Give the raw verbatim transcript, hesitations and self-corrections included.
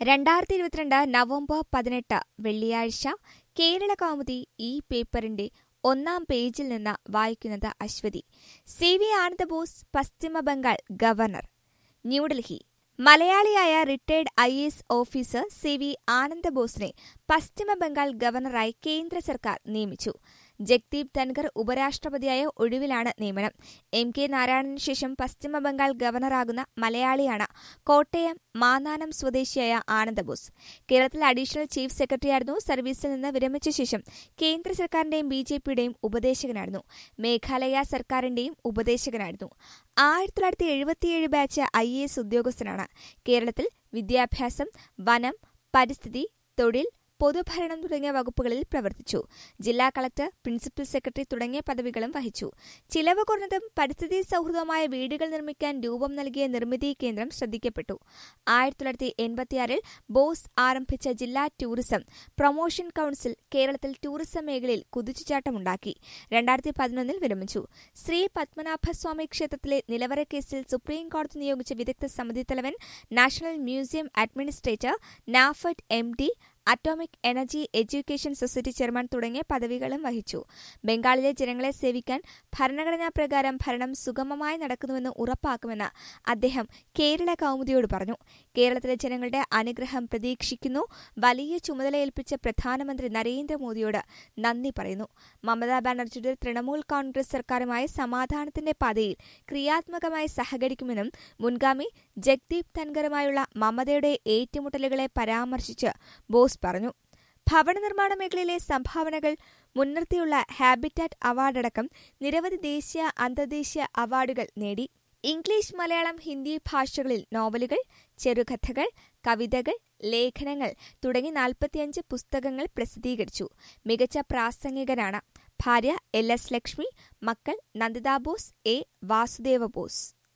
രണ്ടായിരത്തി ഇരുപത്തിരണ്ട് നവംബർ പതിനെട്ട് വെള്ളിയാഴ്ച കേരള കൗമുദി ഈ പേപ്പറിന്റെ ഒന്നാം പേജിൽ നിന്ന് വായിക്കുന്നത് അശ്വതി. സി വി ആനന്ദബോസ് പശ്ചിമബംഗാൾ ഗവർണർ. ന്യൂഡൽഹി. മലയാളിയായ retired I A S officer C V ആനന്ദബോസിനെ പശ്ചിമബംഗാൾ ഗവർണറായി കേന്ദ്ര സർക്കാർ നിയമിച്ചു. ജഗ്ദീപ് ധൻഖർ ഉപരാഷ്ട്രപതിയായ ഒഴിവിലാണ് നിയമനം. എം കെ നാരായണന് ശേഷം പശ്ചിമബംഗാൾ ഗവർണറാകുന്ന മലയാളിയാണ് കോട്ടയം മാന്നാനം സ്വദേശിയായ ആനന്ദബോസ്. കേരളത്തിൽ അഡീഷണൽ ചീഫ് സെക്രട്ടറിയായിരുന്നു. സർവീസിൽ നിന്ന് വിരമിച്ച ശേഷം കേന്ദ്ര സർക്കാരിന്റെയും ബി ജെ പിയുടെയും ഉപദേശകനായിരുന്നു. മേഘാലയ സർക്കാരിന്റെയും ഉപദേശകനായിരുന്നു. ആയിരത്തി തൊള്ളായിരത്തി എഴുപത്തിയേഴ് ബാച്ച് ഐ എ എസ് ഉദ്യോഗസ്ഥനാണ്. കേരളത്തിൽ വിദ്യാഭ്യാസം, വനം, പരിസ്ഥിതി, തൊഴിൽ, പൊതുഭരണം തുടങ്ങിയ വകുപ്പുകളിൽ പ്രവർത്തിച്ചു. ജില്ലാ കളക്ടർ, പ്രിൻസിപ്പൽ സെക്രട്ടറി തുടങ്ങിയ പദവികളും വഹിച്ചു. ചിലവ് കുറഞ്ഞതും പരിസ്ഥിതി സൗഹൃദമായ വീടുകൾ നിർമ്മിക്കാൻ രൂപം നൽകിയ നിർമ്മിതി കേന്ദ്രം ശ്രദ്ധിക്കപ്പെട്ടു. ആയിരത്തി തൊള്ളായിരത്തി എൺപത്തിയാറിൽ ബോസ് ആരംഭിച്ച ജില്ലാ ടൂറിസം പ്രൊമോഷൻ കൌൺസിൽ കേരളത്തിൽ ടൂറിസം മേഖലയിൽ കുതിച്ചുചാട്ടമുണ്ടാക്കി. രണ്ടായിരത്തി പതിനൊന്നിൽ വിരമിച്ചു. ശ്രീ പത്മനാഭസ്വാമി ക്ഷേത്രത്തിലെ നിലവറ കേസിൽ സുപ്രീം കോടതി നിയോഗിച്ച വിദഗ്ധ സമിതി തലവൻ, national museum administrator, NAFED M D, atomic energy education society chairman തുടങ്ങിയ പദവികളും വഹിച്ചു. ബംഗാളിലെ ജനങ്ങളെ സേവിക്കാൻ ഭരണഘടനാ പ്രകാരം ഭരണം സുഗമമായി നടക്കുന്നുവെന്ന് ഉറപ്പാക്കുമെന്ന് അദ്ദേഹം കേരള കൗമുദിയോട് പറഞ്ഞു. കേരളത്തിലെ ജനങ്ങളുടെ അനുഗ്രഹം പ്രതീക്ഷിക്കുന്നു. വലിയ ചുമതലയേൽപ്പിച്ച പ്രധാനമന്ത്രി നരേന്ദ്രമോദിയോട് നന്ദി പറയുന്നു. മമതാ ബാനർജിയുടെ തൃണമൂൽ കോൺഗ്രസ് സർക്കാരുമായി സമാധാനത്തിന്റെ പാതയിൽ ക്രിയാത്മകമായി സഹകരിക്കുമെന്നും മുൻഗാമി ജഗ്ദീപ് ധൻഖറുമായുള്ള മമതയുടെ ഏറ്റുമുട്ടലുകളെ പരാമർശിച്ച് ബോസ് പറഞ്ഞു. ഭവന നിർമ്മാണ മേഖലയിലെ സംഭാവനകൾ മുൻനിർത്തിയുള്ള ഹാബിറ്റാറ്റ് അവാർഡടക്കം നിരവധി ദേശീയ, അന്തർദേശീയ അവാർഡുകൾ നേടി. ഇംഗ്ലീഷ്, മലയാളം, ഹിന്ദി ഭാഷകളിൽ നോവലുകൾ, ചെറുകഥകൾ, കവിതകൾ, ലേഖനങ്ങൾ തുടങ്ങി നാൽപ്പത്തിയഞ്ച് പുസ്തകങ്ങൾ പ്രസിദ്ധീകരിച്ചു. മികച്ച പ്രാസംഗികനാണ്. ഭാര്യ എൽ എസ് ലക്ഷ്മി. മക്കൾ നന്ദിത ബോസ്, എ വാസുദേവ ബോസ്.